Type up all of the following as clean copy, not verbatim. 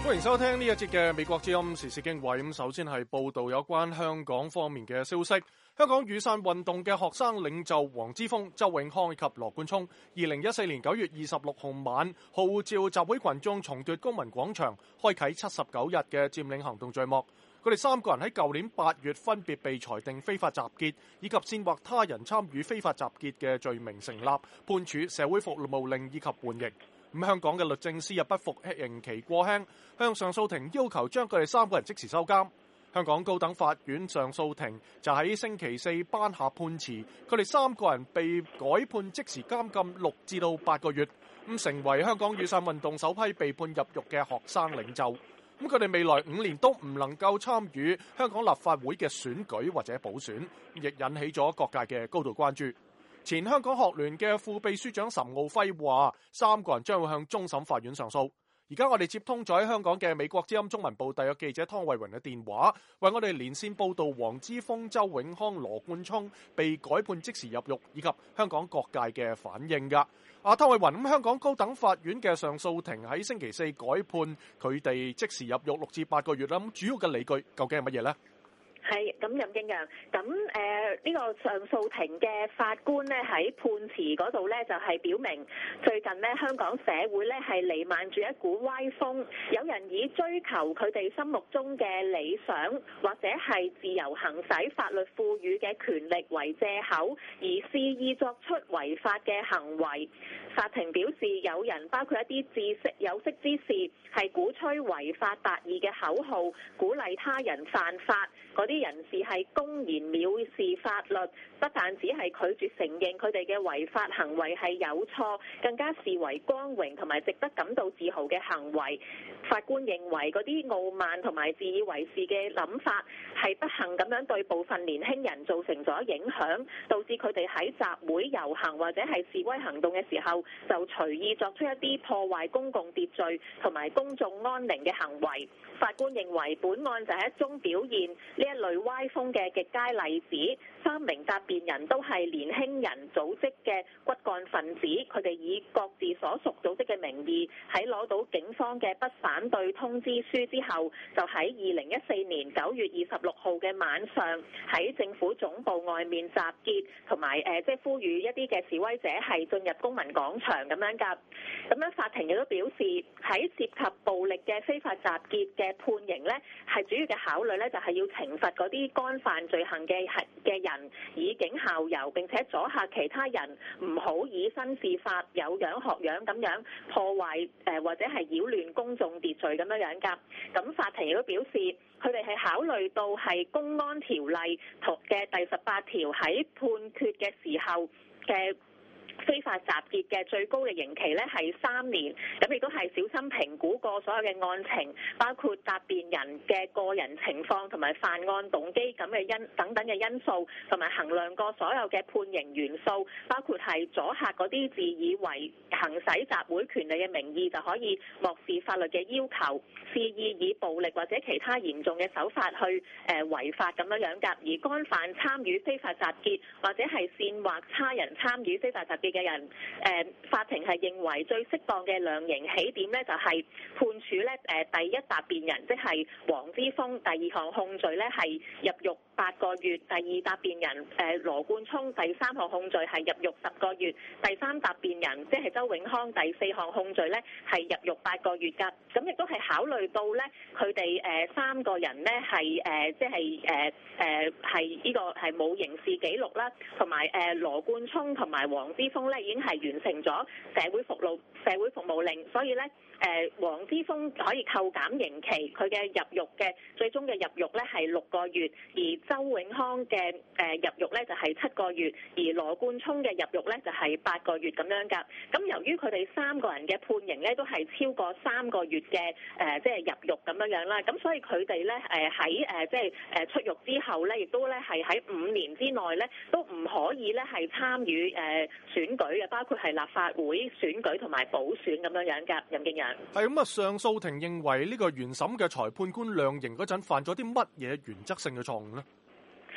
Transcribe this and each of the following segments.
歡迎收聽呢一節嘅美國之音時事經緯。咁首先係報道有關香港方面嘅消息。香港雨傘運動嘅學生領袖黃之鋒、周永康以及羅冠聰，2014年9月26號晚號召集會群眾重奪公民廣場，開啟79日嘅佔領行動序幕。佢哋三個人喺舊年8月分別被裁定非法集結以及煽惑他人參與非法集結嘅罪名成立，判處社會服務令以及緩刑。香港嘅律政司不服刑期過輕，向上訴庭要求將佢哋三個人即時收監。香港高等法院上訴庭就喺星期四頒下判詞，佢哋三個人被改判即時監禁6至到8個月，成為香港雨傘運動首批被判入獄嘅學生領袖。佢哋未來5年都唔能夠參與香港立法會嘅選舉或者補選，亦引起咗各界嘅高度關注。前香港學聯嘅副秘書長岑敖暉話，三個人將會向終審法院上訴。而家我哋接通咗喺香港嘅美國之音中文部特約記者湯慧雲嘅電話，為我哋連線報道黃之鋒、周永康、羅冠聰被改判即時入獄以及香港各界嘅反應㗎。湯慧雲，咁香港高等法院嘅上訴庭喺星期四改判佢哋即時入獄6至8個月啦。咁主要嘅理據究竟係乜嘢呢？ 係咁，任敬揚，咁呢個上訴庭嘅法官呢，喺判詞嗰度呢，就係表明最近呢，香港社會呢係瀰漫住一股歪風，有人以追求佢哋心目中嘅理想或者係自由行使法律賦予嘅權力為藉口，而肆意作出違法嘅行為。法庭表示，有人包括一啲有識之士係鼓吹違法達義嘅口號，鼓勵他人犯法。嗰啲人士係公然藐視法律，不但只係拒絕承認佢哋嘅違法行為係有錯，更加視為光榮同埋值得感到自豪嘅行為。法官認為嗰啲傲慢同埋自以為是嘅諗法係不幸咁樣對部分年輕人造成咗影響，導致佢哋喺集會遊行或者係示威行動嘅時候就隨意作出一啲破壞公共秩序同埋公眾安寧嘅行為。法官認為本案就係一宗表現呢一類歪風嘅極佳例子。3名答辯人都係年輕人組織嘅骨幹分子，佢哋以各自所屬組織嘅名義喺攞到警方嘅不反對通知書之後，就喺2014年9月26號嘅晚上喺政府總部外面集結，同埋即係呼籲一啲嘅示威者係進入公民廣場咁樣㗎。咁樣法庭亦都表示，喺涉及暴力嘅非法集結嘅判刑呢，係主要嘅考慮呢，就係要懲罰嗰啲干犯罪行嘅人，以儆效尤，並且阻嚇其他人唔好以身試法、有樣學樣咁樣破壞或者係擾亂公眾秩序咁樣㗎。咁法庭亦都表示，佢哋係考慮到係公安條例嘅第18條喺判決嘅時候嘅非法集結嘅最高嘅刑期呢係3年，咁亦都係小心評估過所有嘅案情，包括答辯人嘅個人情況同埋犯案動機咁嘅等等嘅因素，同埋衡量過所有嘅判刑元素，包括係阻嚇嗰啲自以為行使集會權利嘅名義就可以漠視法律嘅要求，肆意以暴力或者其他嚴重嘅手法去違法咁樣㗎。而干犯參與非法集結或者係煽惑他人參與非法集結嘅人，法庭係認為最適當嘅量刑起點呢，就係判處呢第一答辯人即係黃之鋒第2項控罪呢係入獄8個月，第2答辯人羅冠聰第3項控罪係入獄10個月，第3答辯人即係周永康第4項控罪呢係入獄8個月㗎。咁亦都係考慮到呢，佢哋3個人呢係即係係呢個係冇刑事記錄啦，同埋羅冠聰同埋黃之鋒呢已經係完成咗社會服務令，所以呢黃之鋒可以扣減刑期，佢嘅入獄嘅最終嘅入獄呢係6個月，而周永康嘅入獄呢就係7個月，而羅冠聰嘅入獄呢就係8個月咁樣㗎。咁由於佢哋3個人嘅判刑呢都係超過3個月嘅即係入獄咁樣啦，咁所以佢哋呢喺即係出獄之後呢，亦都呢係喺5年之內呢都唔可以呢係參與選舉嘅，包括係立法會選舉同埋補選咁樣㗎。任敬揚， 係咁啊！上訴庭認為呢個原審嘅裁判官量刑嗰陣犯咗啲乜嘢原則性嘅錯誤呢？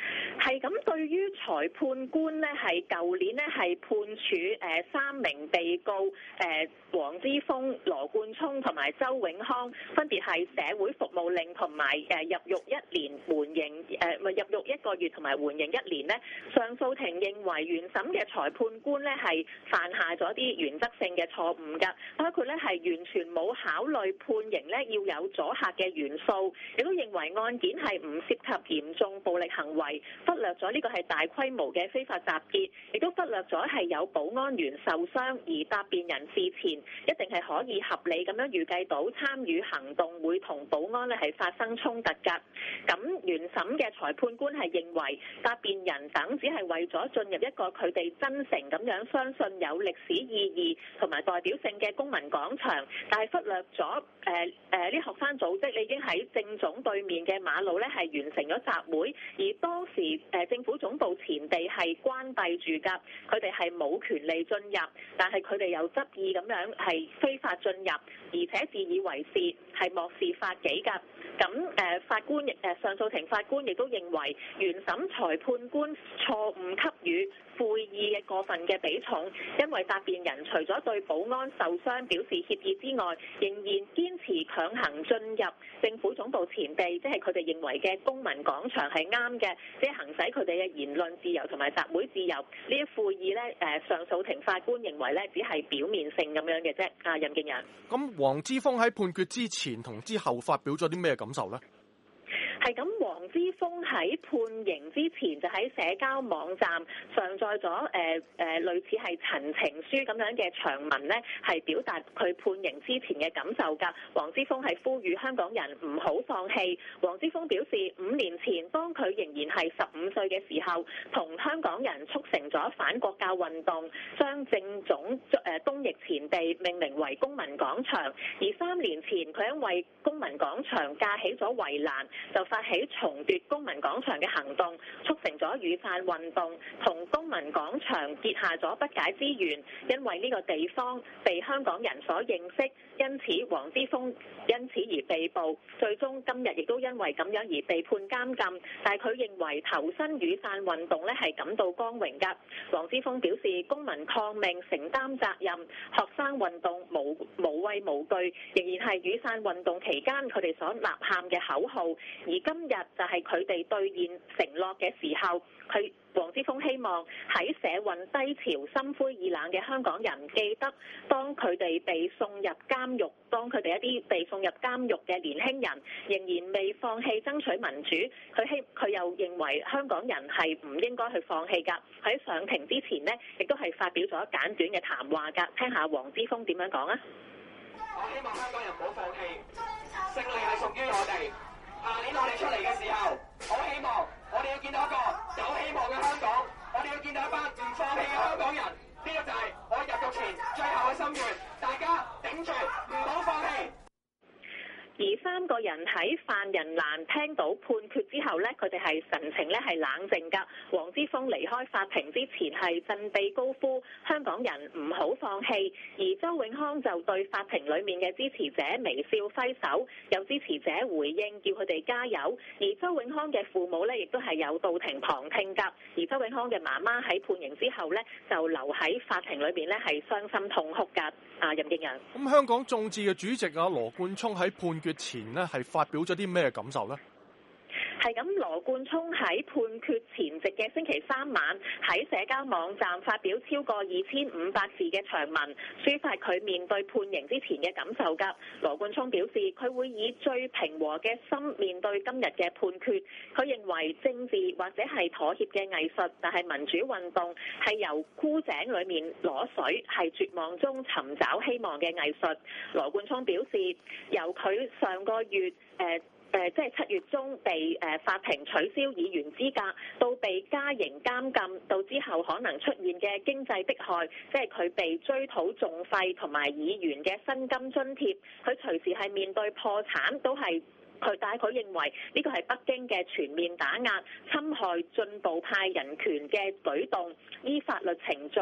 係咁，對於裁判官呢，係舊年呢係判處3名被告黃之鋒、羅冠聰同埋周永康，分別係社會服務令同埋入獄1年緩刑入獄1個月同埋緩刑1年呢。上訴庭認為原審嘅裁判官呢係犯下咗啲原則性嘅錯誤㗎，包括呢係完全冇考慮判刑呢要有阻嚇嘅元素，亦都認為案件係唔涉及嚴重暴力行為。忽略咗呢個係大規模嘅非法集結，亦都忽略咗係有保安員受傷，而答辯人事前一定係可以合理咁樣預計到參與行動會同保安係發生衝突㗎。咁原審嘅裁判官係認為答辯人等只係為咗進入一個佢哋真誠咁樣相信有歷史意義同埋代表性嘅公民廣場，但係忽略咗啲學生組織已經喺政總對面嘅馬路係完成咗集會，而當時政府總部前地係關閉住㗎，佢哋係冇權利進入，但係佢哋又執意咁樣係非法進入，而且自以為是，係漠視法紀㗎。咁法官上訴庭法官亦都認為原審裁判官錯誤給予悔意嘅過分嘅比重，因為答辯人除咗對保安受傷表示歉意之外，仍然堅持強行進入政府總部前地，即係佢哋認為嘅公民廣場係啱嘅，即係行使佢哋嘅言論自由同埋集會自由。呢一悔意呢，上訴庭法官認為呢只係表面性咁樣嘅啫。任敬仁， 咁黃之鋒喺判決之前同之後發表咗啲咩感受呢？ 係咁，黃之鋒喺判刑之前就喺社交網站上載咗類似係陳情書咁樣嘅長文呢，係表達佢判刑之前嘅感受㗎。黃之鋒係呼籲香港人唔好放棄。黃之鋒表示，5年前當佢仍然係15歲嘅時候，同香港人促成咗反國教運動，將政總東翼前地命名為公民廣場。而3年前佢因為公民廣場架起咗圍欄，就發起重奪公民廣場嘅行動，促成咗雨傘運動，同公民廣場結下咗不解之緣。因為呢個地方被香港人所認識，因此黃之鋒因此而被捕，最終今日亦都因為咁樣而被判監禁。但係佢認為投身雨傘運動係感到光榮㗎。黃之鋒表示，公民抗命承擔責任，學生運動無畏無懼，仍然係雨傘運動期間佢哋所吶喊嘅口號。而今日就係佢哋兌現承諾嘅時候，黃之鋒希望喺社運低潮、心灰意冷嘅香港人記得，當佢哋被送入監獄，當佢哋一啲被送入監獄嘅年輕人仍然未放棄爭取民主，佢又認為香港人係唔應該去放棄㗎。喺上庭之前呢，亦都係發表咗簡短嘅談話㗎。聽下黃之鋒點樣講啊！ 我希望香港人唔好放棄，勝利係屬於我哋。下年我哋出嚟嘅時候，我希望我哋要見到一個有希望嘅香港，我哋要見到一班唔放棄嘅香港人。呢個就係我入獄前最後嘅心願，大家頂住，唔好放棄。 而3個人喺犯人欄聽到判決之後呢，佢哋係神情係冷靜㗎。黃之鋒離開法庭之前係振臂高呼香港人唔好放棄，而周永康就對法庭裡面嘅支持者微笑揮手，有支持者回應叫佢哋加油。而周永康嘅父母呢，亦都係有到庭旁聽㗎。而周永康嘅媽媽喺判刑之後呢，就留喺法庭裏邊呢，係傷心痛哭㗎。任敬仁， 咁香港眾志嘅主席羅冠聰喺判決前呢，係發表咗啲咩感受呢？ 係咁，羅冠聰喺判決前夕嘅星期3晚喺社交網站發表超過2500字嘅長文，抒發佢面對判刑之前嘅感受㗎。羅冠聰表示，佢會以最平和嘅心面對今日嘅判決。佢認為政治或者係妥協嘅藝術，但係民主運動係由枯井裡面攞水，係絕望中尋找希望嘅藝術。羅冠聰表示，由佢上個月即係7月中被法庭取消議員資格，到被加刑監禁，到之後可能出現嘅經濟迫害，即係佢被追討訟費同埋議員嘅薪金津貼，佢隨時係面對破產，都係但係佢認為呢個係北京嘅全面打壓、侵害進步派人權嘅舉動，依法律程序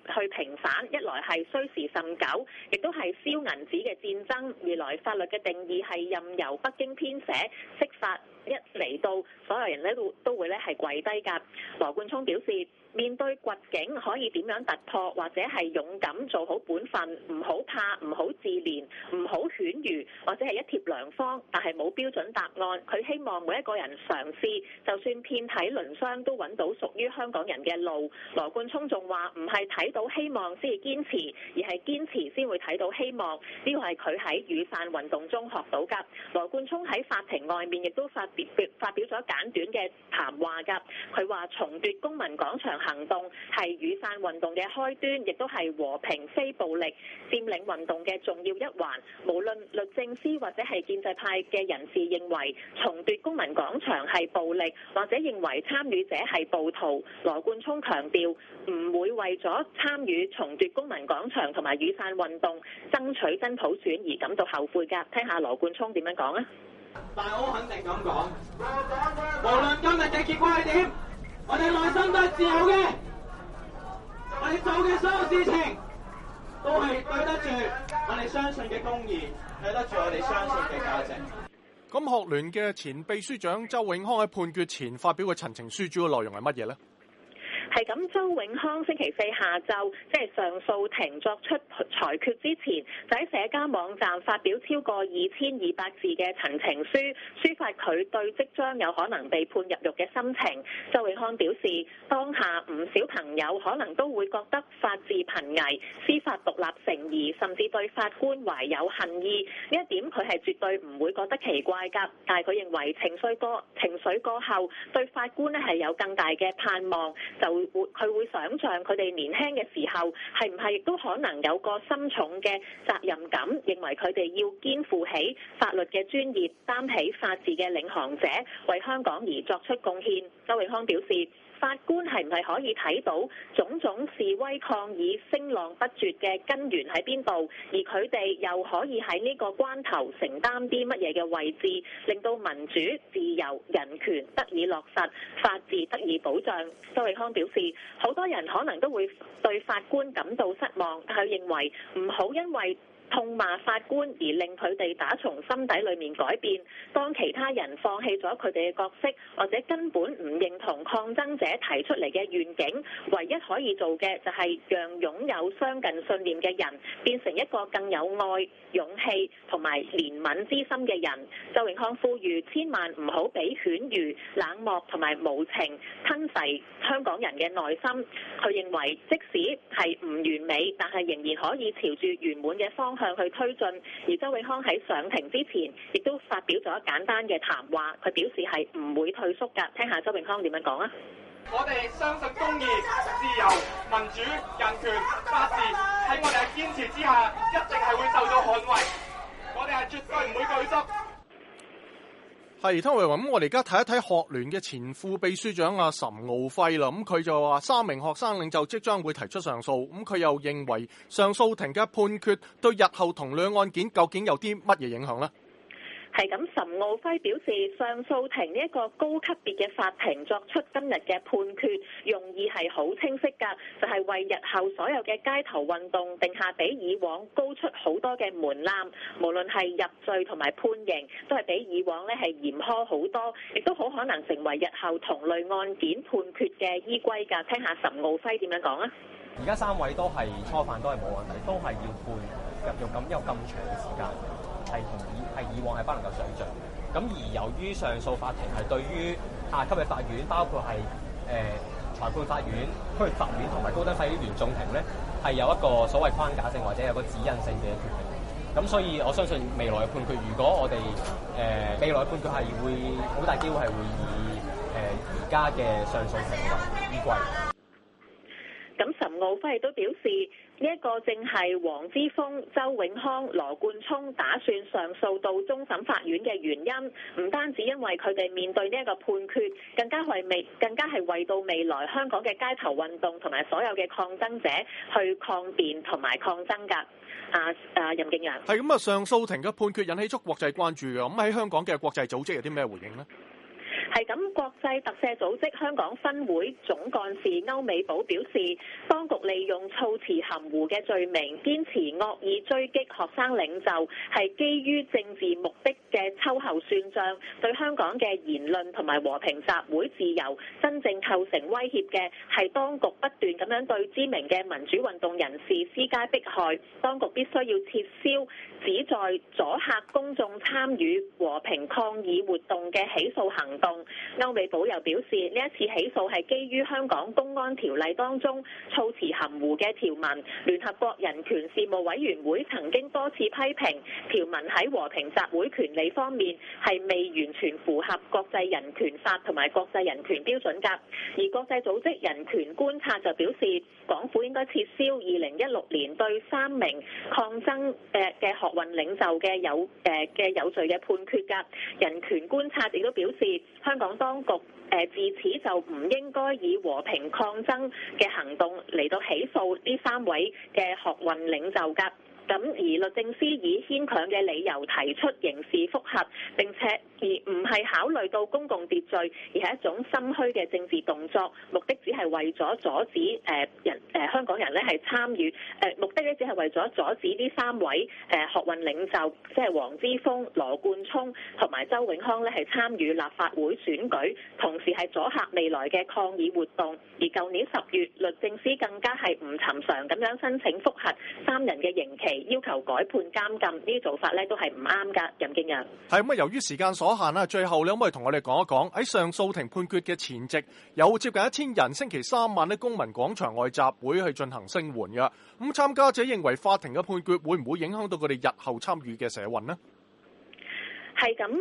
去平反，一來係需時甚久，亦都係燒銀紙嘅戰爭；二來法律嘅定義係任由北京編寫，釋法一嚟到，所有人咧都會咧係跪低㗎。羅冠聰表示，面對絕境可以點樣突破，或者係勇敢做好本分，唔好怕，唔好自憐，唔好犬儒，或者係一貼良方，但係冇標準答案。佢希望每一個人嘗試，就算遍體鱗傷都揾到屬於香港人嘅路。羅冠聰仲話唔係睇到希望先至堅持，而係堅持先會睇到希望。呢個係佢喺雨傘運動中學到㗎。羅冠聰喺法庭外面亦都發表咗簡短嘅談話㗎。佢話重奪公民廣場行動係雨傘運動嘅開端，亦都係和平非暴力佔領運動嘅重要一環。無論律政司或者係建制派嘅人士認為重奪公民廣場係暴力，或者認為參與者係暴徒，羅冠聰強調唔會為咗參與重奪公民廣場同埋雨傘運動爭取真普選而感到後悔㗎。聽下羅冠聰點樣講啊！ 但係我肯定咁講，無論今日嘅結果係點，我哋內心都係自由嘅。我哋做嘅所有事情都係對得住我哋相信嘅公義，對得住我哋相信嘅價值。 咁學聯嘅前秘書長周永康喺判決前發表嘅陳情書，主要內容係乜嘢呢？ 係咁，周永康星期四下晝，即係上訴庭作出裁決之前，就喺社交網站發表超過2200字嘅陳情書，抒發佢對即將有可能被判入獄嘅心情。周永康表示，當下唔少朋友可能都會覺得法治瀕危、司法獨立成疑，甚至對法官懷有恨意。呢一點佢係絕對唔會覺得奇怪㗎，但係佢認為情緒過後，對法官呢係有更大嘅盼望，佢會想像佢哋年輕嘅時候係唔係亦都可能有個深重嘅責任感，認為佢哋要肩負起法律嘅專業，擔起法治嘅領航者，為香港而作出貢獻。周永康表示，法官係唔係可以睇到種種示威抗議聲浪不絕嘅根源喺邊度，而佢哋又可以喺呢個關頭承擔啲乜嘢嘅位置，令到民主、自由、人權得以落實，法治得以保障。周永康表示，好多人可能都會對法官感到失望，但佢認為唔好因為痛罵法官而令佢哋打從心底裏面改變。當其他人放棄咗佢哋嘅角色，或者根本唔認同抗爭者提出嚟嘅願景，唯一可以做嘅就係讓擁有相近信念嘅人變成一個更有愛、勇氣同埋憐憫之心嘅人。周永康呼籲千萬唔好俾犬儒、冷漠同埋無情吞噬香港人嘅內心。佢認為即使係唔完美，但係仍然可以朝住圓滿嘅方向去推進。而周永康喺上庭之前亦都發表咗簡單嘅談話，佢表示係唔會退縮㗎。聽下周永康點樣講啊！ 我哋相信公義、自由、民主、人權、法治喺我哋嘅堅持之下，一定係會受到捍衛。我哋係絕對唔會退縮。 係，湯唯雲，咁我哋而家睇一睇學聯嘅前副秘書長阿岑敖暉啦。咁佢就話3名學生領袖即將會提出上訴。咁佢又認為上訴庭嘅判決對日後同類案件究竟有啲乜嘢影響呢？ 係咁，岑敖暉表示，上訴庭呢一個高級別嘅法庭作出今日嘅判決，用意係好清晰㗎，就係為日後所有嘅街頭運動定下比以往高出好多嘅門檻，無論係入罪同埋判刑，都係比以往呢係嚴苛好多，亦都好可能成為日後同類案件判決嘅依歸㗎。聽下岑敖暉點樣講啊！ 而家3位都係初犯，都係冇問題，都係要判入獄咁，有咁長嘅時間，係以往係不能夠想像。咁而由於上訴法庭係對於下級嘅法院，包括係裁判法院、區域法院同埋高等法院原訟庭咧，係有一個所謂框架性或者有個指引性嘅決定。咁所以我相信未來嘅判決，如果我哋未來嘅判決係會好大機會係會以而家嘅上訴庭為依歸。 咁岑敖暉亦都表示，呢一個正係黃之鋒、周永康、羅冠聰打算上訴到終審法院嘅原因，唔單止因為佢哋面對呢一個判決，更加係為到未來香港嘅街頭運動同埋所有嘅抗爭者去抗辯同埋抗爭㗎。任敬揚， 係咁啊！上訴庭嘅判決引起咗國際關注嘅，咁喺香港嘅國際組織有啲咩回應呢？ 係係咁，國際特赦組織香港分會總幹事歐美寶表示，當局利用措辭含糊嘅罪名，堅持惡意追擊學生領袖，係基於政治目的嘅秋後算賬，對香港嘅言論同埋和平集會自由真正構成威脅嘅係當局不斷咁樣對知名嘅民主運動人士施加迫害，當局必須要撤銷旨在阻嚇公眾參與和平抗議活動嘅起訴行動。歐美寶又表示，呢一次起訴係基於香港公安條例當中措辭含糊嘅條文。聯合國人權事務委員會曾經多次批評條文喺和平集會權利方面係未完全符合國際人權法同埋國際人權標準㗎。而國際組織人權觀察就表示，港府應該撤銷2016年對3名抗爭嘅學運領袖嘅有罪嘅判決㗎。人權觀察亦都表示，香港當局自此就唔應該以和平抗爭嘅行動嚟到起訴呢3位嘅學運領袖㗎。咁而律政司以牽強嘅理由提出刑事覆核，並且而唔係考慮到公共秩序，而係一種心虛嘅政治動作，目的只係為咗阻止香港人咧係參與，目的咧只係為咗阻止呢3位學運領袖，即係黃之鋒、羅冠聰同埋周永康咧係參與立法會選舉，同時係阻嚇未來嘅抗議活動。而舊年10月，律政司更加係唔尋常咁樣申請覆核3人嘅刑期，要求改判監禁，呢啲做法咧都係唔啱㗎。任敬陽係咁啊！由於時間所限啦，最後你可唔可以同我哋講一講喺上訴庭判決嘅前夕，有接近1000人星期3晚喺公民廣場外集會去進行聲援㗎。咁參加者認為法庭嘅判決會唔會影響到佢哋日後參與嘅社運呢？ 係咁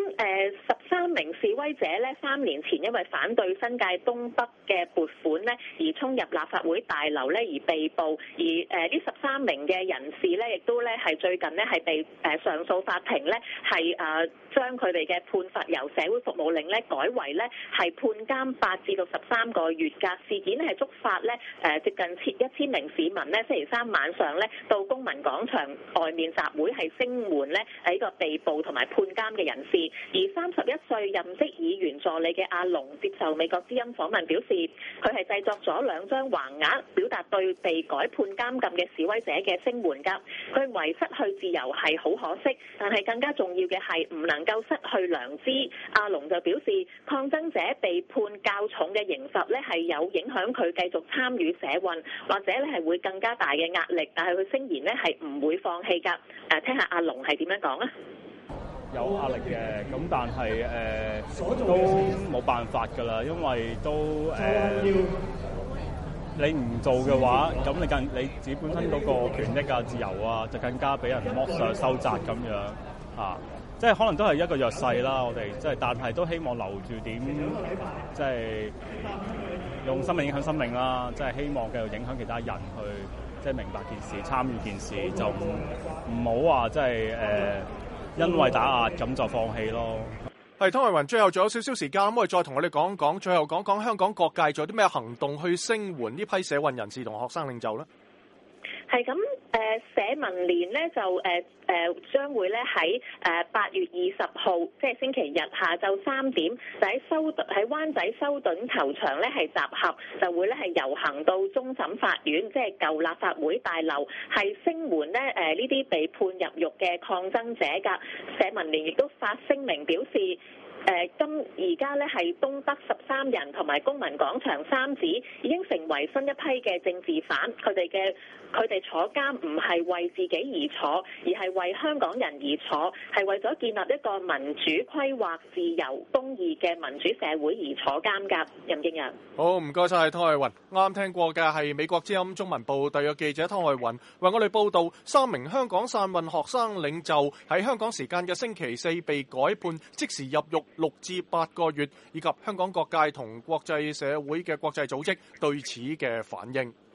，13名示威者咧3年前因為反對新界東北嘅撥款咧，而衝入立法會大樓咧而被捕，而呢13名嘅人士咧，亦都咧係最近咧係被上訴法庭咧係將佢哋嘅判罰由社會服務令咧改為咧係判監8至到13個月㗎。事件係觸發咧接近1000名市民咧星期3晚上咧到公民廣場外面集會係聲援咧呢個被捕同埋判監嘅人士。而31歲任職議員助理嘅阿龍接受美國之音訪問表示，佢係製作咗2張橫額，表達對被改判監禁嘅示威者嘅聲援㗎。佢認為失去自由係好可惜，但係更加重要嘅係唔能夠失去良知。阿龍就表示，抗爭者被判較重嘅刑罰咧係有影響佢繼續參與社運，或者咧係會更加大嘅壓力。但係佢聲言咧係唔會放棄㗎。聽下阿龍係點樣講啊？ 有壓力嘅，咁但係都冇辦法㗎啦，因為都你唔做嘅話，咁你自己本身嗰個權益啊、自由啊，就更加俾人剝削收窄咁樣啊！即係可能都係一個弱勢啦，我哋即係，但係都希望留住點，即係用生命影響生命啦，即係希望繼續影響其他人去，即係明白件事、參與件事，就唔好話即係因為打壓咁就放棄咯。 係湯慧雲，最後仲有少少時間，可唔可以再同我哋講講，最後講講香港各界仲有啲咩行動去聲援呢批社運人士同學生領袖呢？係咁， 社民連咧就將會咧喺8月20號，即係星期日下晝3點，就喺灣仔修頓球場咧係集合，就會咧係遊行到終審法院，即係舊立法會大樓，係聲援咧呢啲被判入獄嘅抗爭者㗎。社民連亦都發聲明表示，而家咧係東北13人同埋公民廣場3子已經成為新一批嘅政治犯，佢哋坐監唔係為自己而坐，而係為香港人而坐，係為咗建立一個民主規劃、自由、公義嘅民主社會而坐監㗎。任敬陽， 好，唔該晒湯慧雲。啱聽過嘅係美國之音中文部特約記者湯慧雲為我哋報道3名香港散運學生領袖喺香港時間嘅星期4被改判即時入獄6至8個月，以及香港各界同國際社會嘅國際組織對此嘅反應。